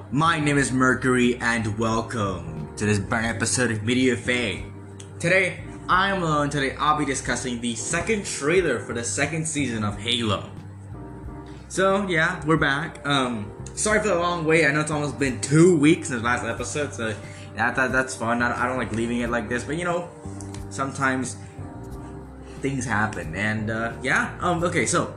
My name is Mercury and welcome to this brand episode of Media Faye. Today, I am alone. Today, I'll be discussing the second trailer for the second season of Halo. So, yeah, we're back. Sorry for the long wait. I know it's almost been 2 weeks since the last episode, so that's fun. I don't like leaving it like this, but you know, sometimes things happen. And, okay, so,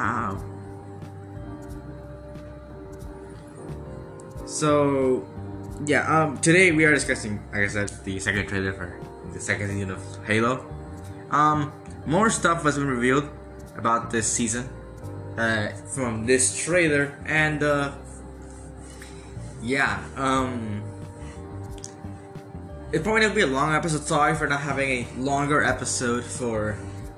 today we are discussing, like I said, the second trailer for the second season of Halo. More stuff has been revealed about this season from this trailer, and it's probably gonna be a long episode. Sorry for not having a longer episode for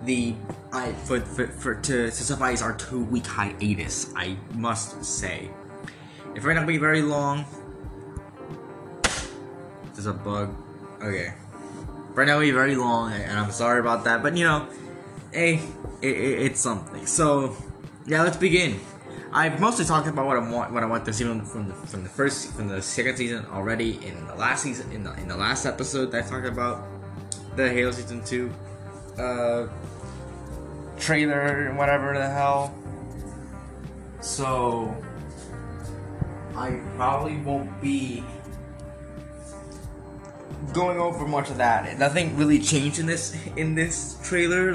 to suffice our 2-week hiatus. I must say. It might not be very long. There's a bug. Okay. Right now, it'll be very long, and I'm sorry about that. But you know, it's something. So, yeah, let's begin. I've mostly talked about what I want to see from the second season already in the last season. In the last episode, that I talked about the Halo Season 2 trailer, whatever the hell. So I probably won't be going over much of that. Nothing really changed in this trailer.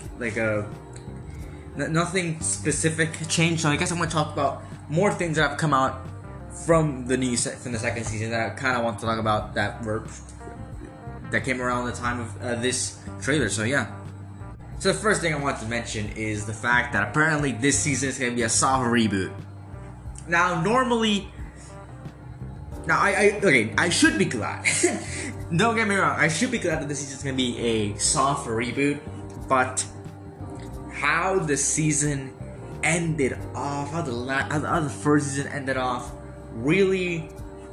Nothing specific changed. So I guess I'm gonna talk about more things that have come out from the second season that I kind of want to talk about that came around the time of this trailer. So yeah. So the first thing I want to mention is the fact that apparently this season is gonna be a soft reboot. Now, normally, I should be glad. Don't get me wrong, I should be glad that this season is gonna be a soft reboot, but how the season ended off, how the first season ended off, really,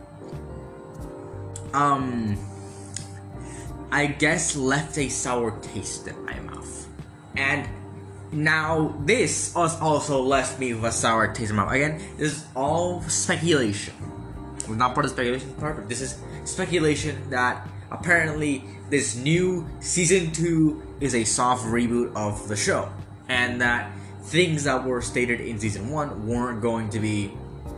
I guess left a sour taste in my mouth, and now, this also left me with a sour taste in my mouth. Again, this is all speculation. We're not part of the speculation part, but this is speculation that apparently this new Season 2 is a soft reboot of the show. And that things that were stated in Season 1 aren't going to be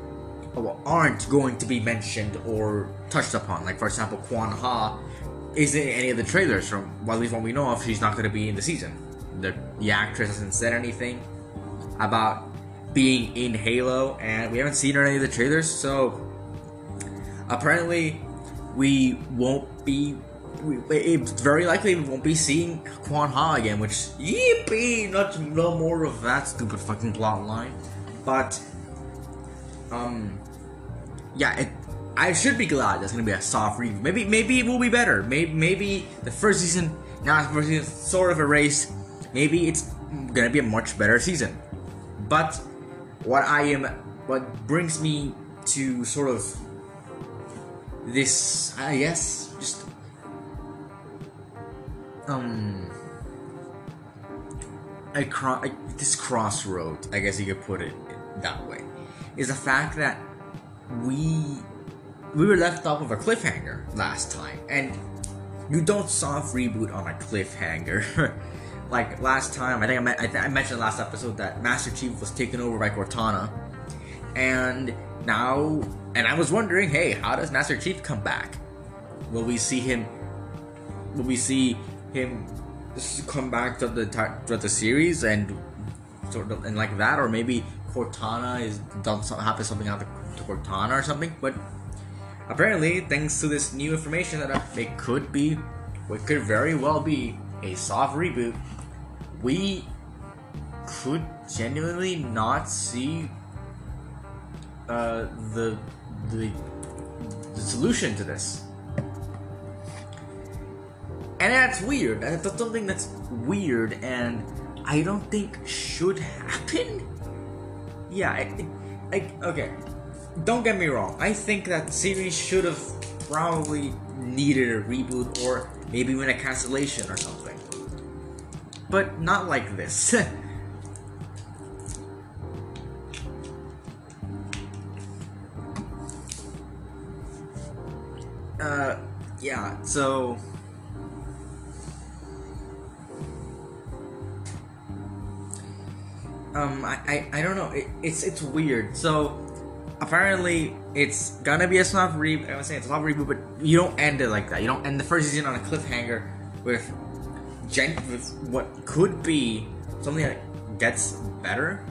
mentioned or touched upon. Like, for example, Kwan Ha isn't in any of the trailers from, well, at least what we know of, she's not going to be in the season. The actress hasn't said anything about being in Halo, and we haven't seen her in any of the trailers, so apparently it's very likely we won't be seeing Kwan Ha again, which, yippee, no more of that stupid fucking plot line. But, I should be glad there's gonna be a soft reboot. Maybe it will be better. Maybe the first season, sort of erased. Maybe it's gonna be a much better season. But what brings me to sort of this, I guess, just this crossroad, I guess you could put it that way, is the fact that we were left off of a cliffhanger last time, and you don't soft reboot on a cliffhanger. Like last time, I mentioned last episode that Master Chief was taken over by Cortana, and I was wondering, hey, how does Master Chief come back? Will we see him come back to the series and sort of and like that, or maybe Cortana happens something out to Cortana or something? But apparently, thanks to this new information, that it could very well be a soft reboot. We could genuinely not see the solution to this, and that's weird. That's something that's weird, and I don't think should happen. Yeah, okay. Don't get me wrong. I think that the series should have probably needed a reboot or maybe even a cancellation or something. But not like this. yeah, so I don't know. It's weird. So apparently it's gonna be a soft reboot. I was saying it's a soft reboot, but you don't end it like that. You don't end the first season on a cliffhanger with with what could be something that gets better,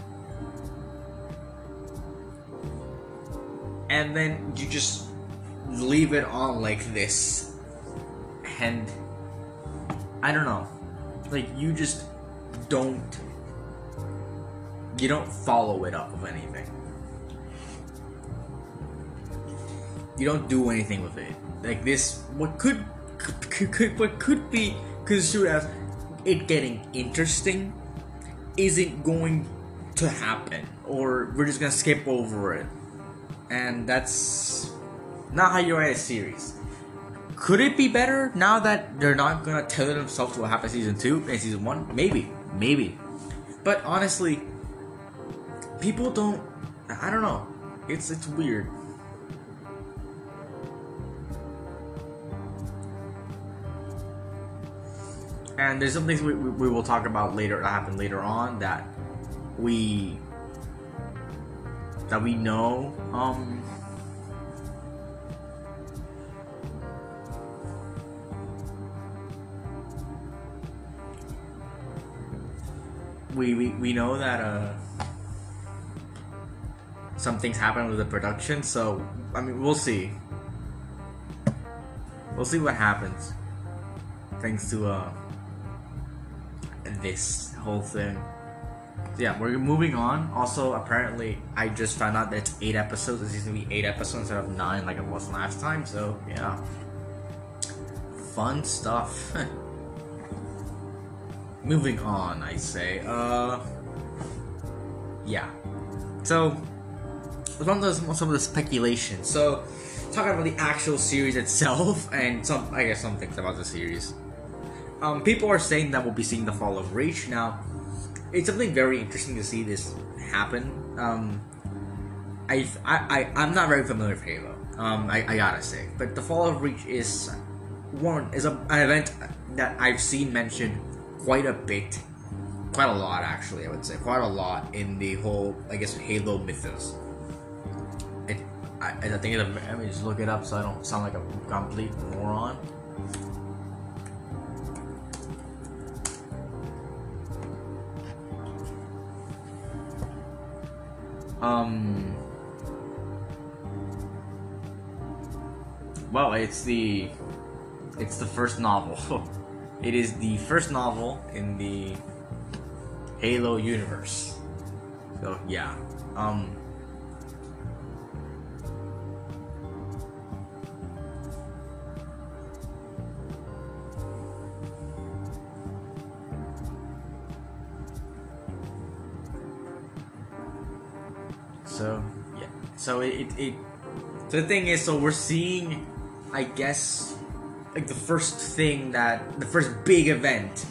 and then you just leave it on like this, and I don't know, like you just don't follow it up with anything. You don't do anything with it. Like this, what could be construed as it getting interesting isn't going to happen, or we're just gonna skip over it, and that's not how you write a series. Could it be better now that they're not gonna tell themselves what happened in season 2 and season 1? Maybe. But honestly, people don't. I don't know. It's weird. And there's some things we will talk about later that happen later on that we know. We know that some things happen with the production, so I mean we'll see. We'll see what happens. Thanks to this whole thing. So yeah, we're moving on. Also, apparently, I just found out that it's 8 episodes. It's going to be 8 episodes instead of 9 like it was last time. So yeah, fun stuff. Moving on, I say. Yeah. So some of the speculation. So talking about the actual series itself and some things about the series. People are saying that we'll be seeing the fall of Reach. Now, it's something very interesting to see this happen. I'm not very familiar with Halo. I gotta say, but the fall of Reach is an event that I've seen mentioned quite a lot actually. I would say quite a lot in the whole, I guess, Halo mythos. I think let me just look it up so I don't sound like a complete moron. Well, it's the first novel. It is the first novel in the Halo universe. So yeah. So yeah. So so the thing is, so we're seeing, I guess, like the first big event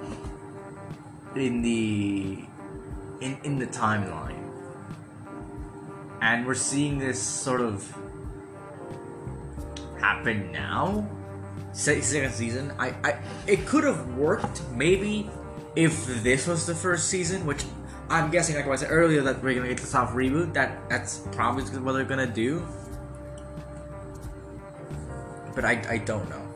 in the timeline, and we're seeing this sort of happen now. Second season, it could have worked maybe if this was the first season, which I'm guessing, like I said earlier, that we're gonna get the soft reboot. That's probably what they're gonna do. But I don't know.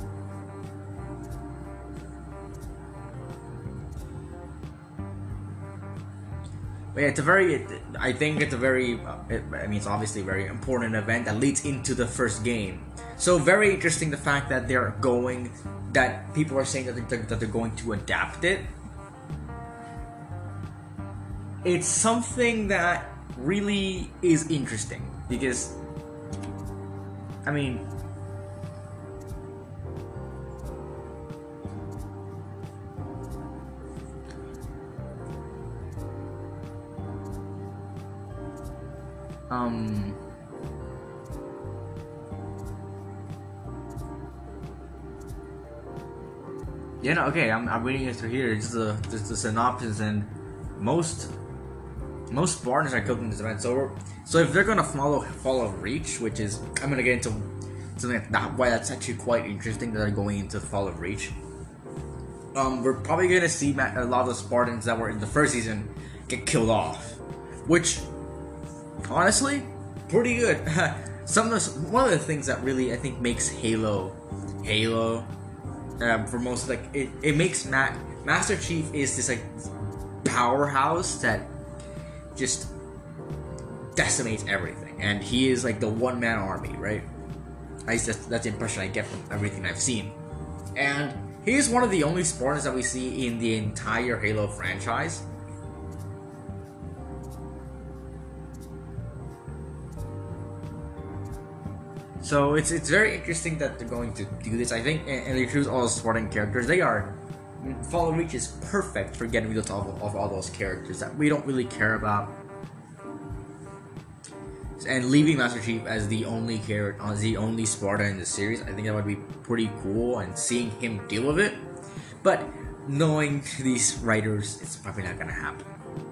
But yeah, I think it's a very, it's obviously a very important event that leads into the first game. So very interesting the fact that that people are saying that they're going to adapt it. It's something that really is interesting because, I mean, yeah, no, okay, I'm reading it through here. It's the synopsis, and most Spartans are killed in this event. So if they're gonna follow Reach, which is, I'm gonna get into something like that. Why that's actually quite interesting that they're going into Fall of Reach. We're probably gonna see a lot of the Spartans that were in the first season get killed off, which honestly, pretty good. One of the things that really I think makes Halo, for most like it makes Master Chief is this like powerhouse that just decimates everything, and he is like the one-man army, right? At least that's the impression I get from everything I've seen. And he is one of the only Spartans that we see in the entire Halo franchise. So it's very interesting that they're going to do this. I think, and they choose all the Spartan characters. Fall of Reach is perfect for getting rid of all those characters that we don't really care about, and leaving Master Chief as the only character, the only Spartan in the series. I think that would be pretty cool, and seeing him deal with it. But knowing these writers, it's probably not gonna happen.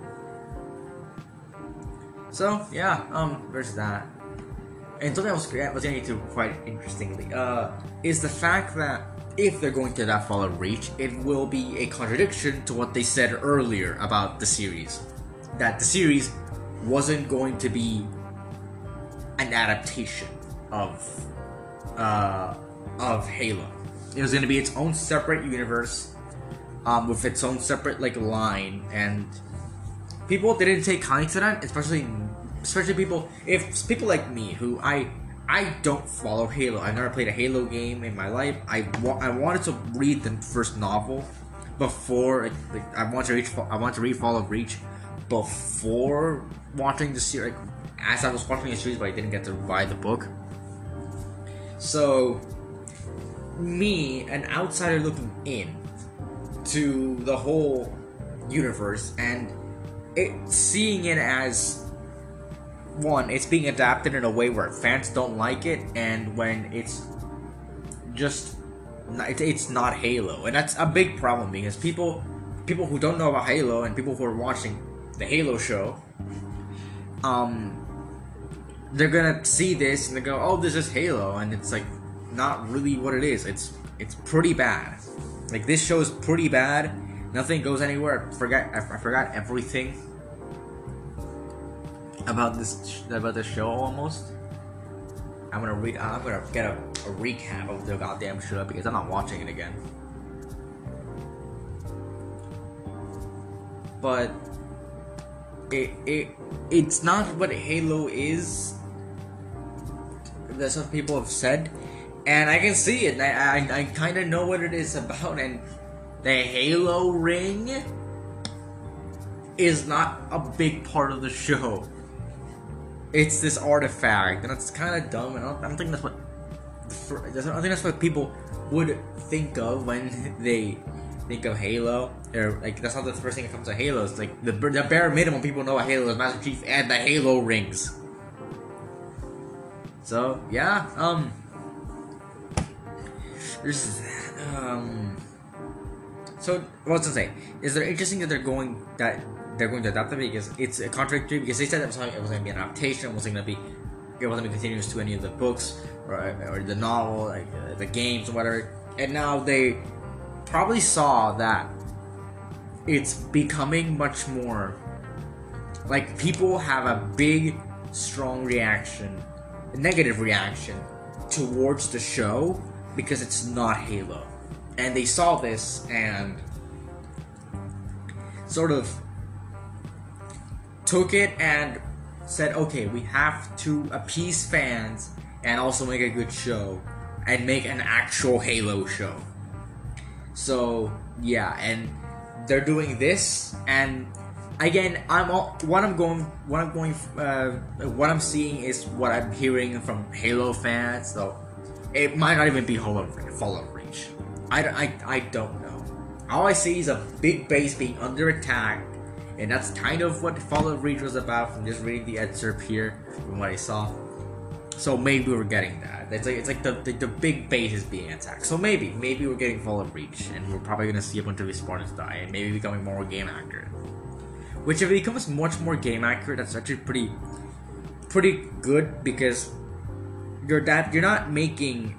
So yeah, there's that. And something I was getting into quite interestingly is the fact that if they're going to that Fall of Reach, it will be a contradiction to what they said earlier about the series. That the series wasn't going to be an adaptation of Halo. It was going to be its own separate universe, with its own separate like line, and people didn't take kindly to that, especially people like me who I don't follow Halo. I've never played a Halo game in my life. I wanted to read the first novel before I want to read Fall of Reach before watching the series. As I was watching the series, but I didn't get to buy the book. So, me, an outsider looking in to the whole universe, and seeing it as one, it's being adapted in a way where fans don't like it, and when it's not Halo, and that's a big problem because people who don't know about Halo and people who are watching the Halo show, they're gonna see this and they go, "Oh, this is Halo," and it's like not really what it is. It's pretty bad. Like, this show is pretty bad. Nothing goes anywhere. I forgot everything about this show almost. I'm gonna get a recap of the goddamn show because I'm not watching it again. But it's not what Halo is. That's what people have said, and I can see it. And I kind of know what it is about, and the Halo ring is not a big part of the show. It's this artifact, and it's kind of dumb. And I don't think that's what people would think of when they think of Halo. Or like, that's not the first thing that comes to Halo. It's like the bare minimum people know about Halo is Master Chief and the Halo rings. So yeah, there's so what's to say? Is it interesting that they're going to adapt it, because it's a contradictory, because they said it was going to be an adaptation, it wasn't going to be continuous to any of the books or the novel, like the games or whatever, and now they probably saw that it's becoming much more like people have a big, strong reaction, a negative reaction towards the show because it's not Halo. And they saw this and sort of took it and said, okay, we have to appease fans and also make a good show and make an actual Halo show. So yeah, and they're doing this, and again, what I'm seeing is what I'm hearing from Halo fans. So it might not even be Fall of Reach. I don't know. All I see is a big base being under attack, and that's kind of what Fall of Reach was about from just reading the excerpt here from what I saw. So maybe we're getting that. It's like the big base is being attacked. So maybe we're getting Fall of Reach, and we're probably gonna see a bunch of these Spartans die, and maybe becoming more game accurate. Which, if it becomes much more game accurate, that's actually pretty good, because you're not making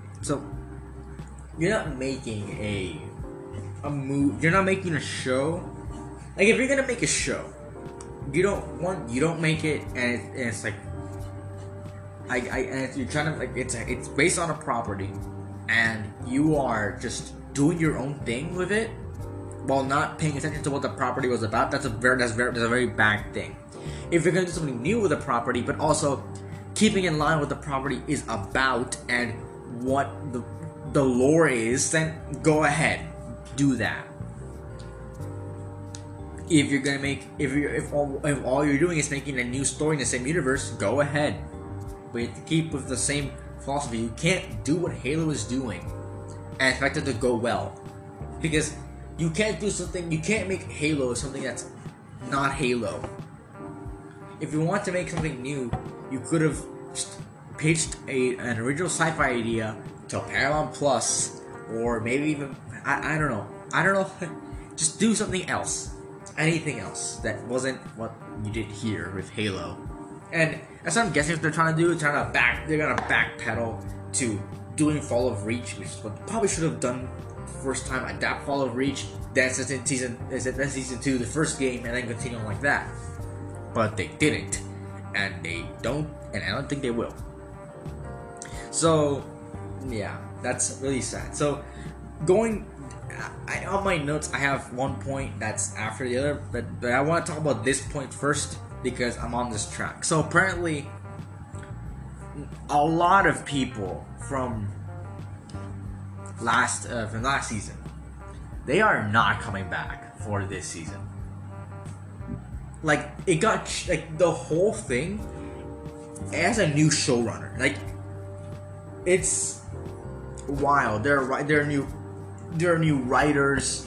a move. You're not making a show. Like if you're gonna make a show, you don't make it and it's like and you're trying to like it's based on a property and you are just doing your own thing with it while not paying attention to what the property was about. That's a very bad thing. If you're gonna do something new with a property, but also keeping in line with the property is about and what the lore is, then go ahead, do that. If you're gonna make if all you're doing is making a new story in the same universe, go ahead. But you have to keep with the same philosophy. You can't do what Halo is doing and expect it to go well, because you can't make Halo something that's not Halo. If you want to make something new, you could have just pitched an original sci-fi idea to Paramount Plus, or maybe even I don't know. Just do something else, anything else that wasn't what you did here with Halo. And that's what I'm guessing what they're trying to do. They're gonna backpedal to doing Fall of Reach, which is what they probably should have done first time. Adapt Fall of Reach, then season 2, the first game, and then continue on like that. But they didn't, and they don't, and I don't think they will. So, yeah, that's really sad. So, on my notes, I have one point that's after the other, but I want to talk about this point first because I'm on this track. So apparently, a lot of people from last season, they are not coming back for this season. Like it got like the whole thing as a new showrunner. Like it's wild. There are new writers.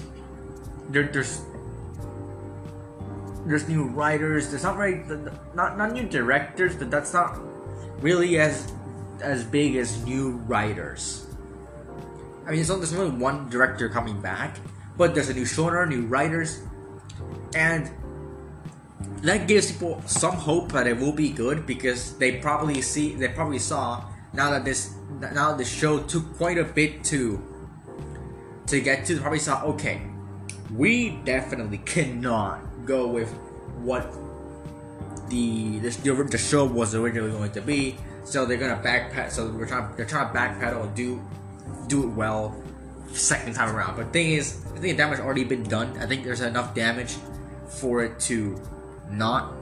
There's new writers. There's not new directors. But that's not really as big as new writers. I mean, there's only one director coming back, but there's a new showrunner, new writers, and that gives people some hope that it will be good, because they probably saw now that this show took quite a bit to get to. They probably saw, okay, we definitely cannot go with what the show was originally going to be, so they're gonna backpedal. So they're trying to backpedal and do it well second time around. But the thing is, I think the damage already been done. I think there's enough damage for that not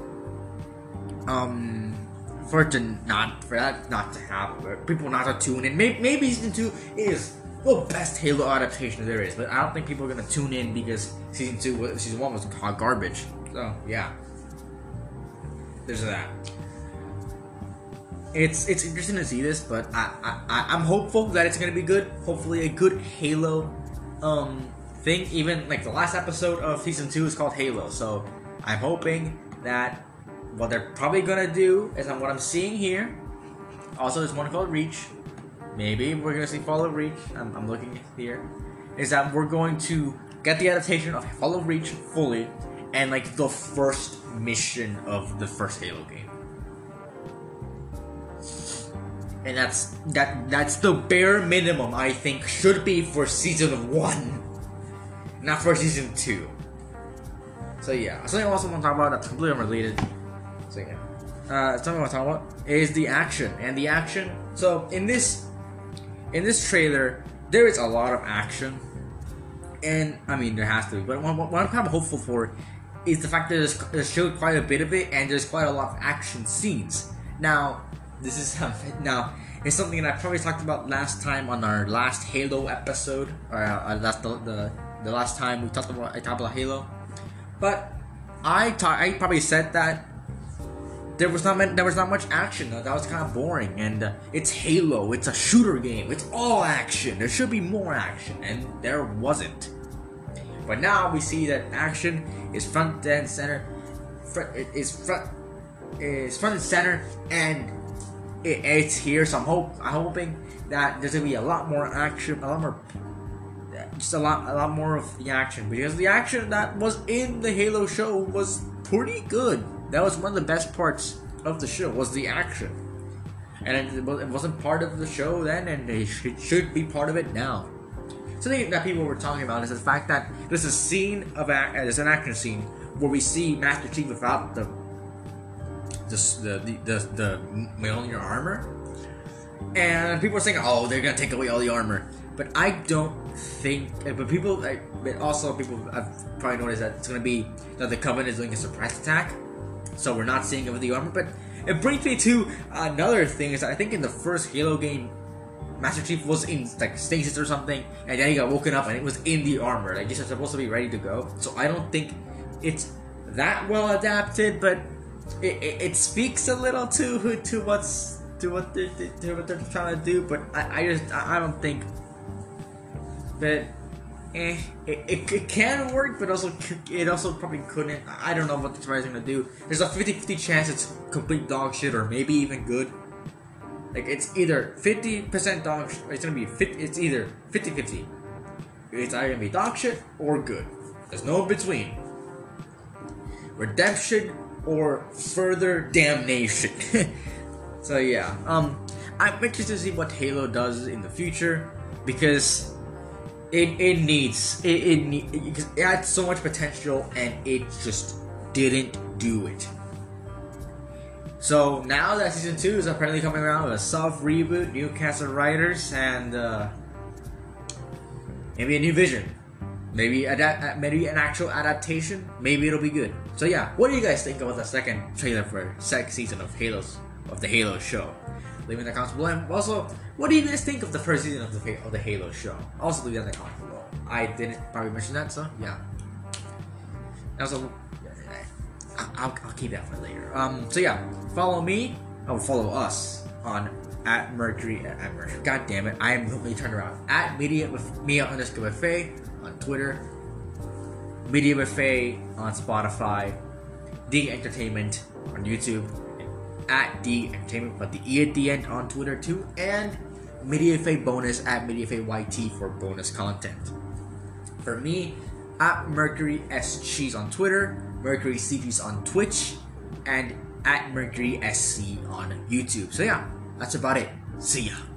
to happen. People not to tune in. Maybe season 2 is the best Halo adaptation there is, but I don't think people are gonna tune in because season 1 was hot garbage. So yeah, there's that. It's interesting to see this, but I'm hopeful that it's gonna be good. Hopefully, a good Halo thing. Even like the last episode of season 2 is called Halo, so I'm hoping that what they're probably gonna do is what I'm seeing here. Also, there's one called Reach. Maybe we're gonna see Fall of Reach. I'm looking here. Is that we're going to get the adaptation of Fall of Reach fully, and like the first mission of the first Halo game. And that's the bare minimum I think should be for season 1, not for season 2. So yeah, something I also want to talk about that's completely unrelated. So yeah, something I want to talk about is the action. And the action. So in this trailer, there is a lot of action, and I mean there has to be. But what I'm kind of hopeful for is the fact that there's showed quite a bit of it, and there's quite a lot of action scenes. Now, this is it's something that I probably talked about last time on our last Halo episode, or the last time I talked about Halo. But I probably said that there was not much action. That was kind of boring, and it's Halo. It's a shooter game. It's all action. There should be more action, and there wasn't. But now we see that action is front and center. Is front and center, and it's here. So I'm hoping that there's gonna be a lot more action, a lot more of the action, because the action that was in the Halo show was pretty good. That was one of the best parts of the show, was the action. and it wasn't part of the show then, and it should be part of it now. Something that people were talking about is the fact that there's a scene there's an action scene where we see Master Chief without the Mjolnir armor, and people are saying, "Oh, they're gonna take away all the armor." But I don't think. But people have probably noticed that it's gonna be that the Covenant is doing a surprise attack, so we're not seeing it with the armor. But it brings me to another thing: is that I think in the first Halo game, Master Chief was in like stasis or something, and then he got woken up and it was in the armor. Like he's supposed to be ready to go. So I don't think it's that well adapted, but it speaks a little to what they're trying to do. But I don't think that it can work, but it also probably couldn't. I don't know what the Tri's gonna do. There's a 50-50 chance it's complete dog shit or maybe even good. Like it's either 50% dog shit, it's gonna be it's either 50-50. It's either gonna be dog shit or good. There's no in between. Redemption or further damnation. So yeah, I'm interested to see what Halo does in the future, because it had so much potential and it just didn't do it. So now that season 2 is apparently coming around with a soft reboot, new cast of writers, and maybe a new vision, maybe an actual adaptation. Maybe it'll be good. So yeah, what do you guys think about the second trailer for second season of the Halo show? Leave in the comments below. And also, what do you guys think of the first season of the Halo show? Also leave that in the comments below. I didn't probably mention that, so yeah. Also, I'll keep that for later. So yeah, follow us on @Mercury. God damn it, I am completely turned around. @Media_Buffet on Twitter, Media Buffet on Spotify, D Entertainment on YouTube, and @D Entertainment, but the E at the end on Twitter too, and MediaFay Bonus @MediaFayYT for bonus content. For me, @MercurySCheese on Twitter, MercuryCGs on Twitch, and @MercurySC on YouTube. So yeah, that's about it. See ya.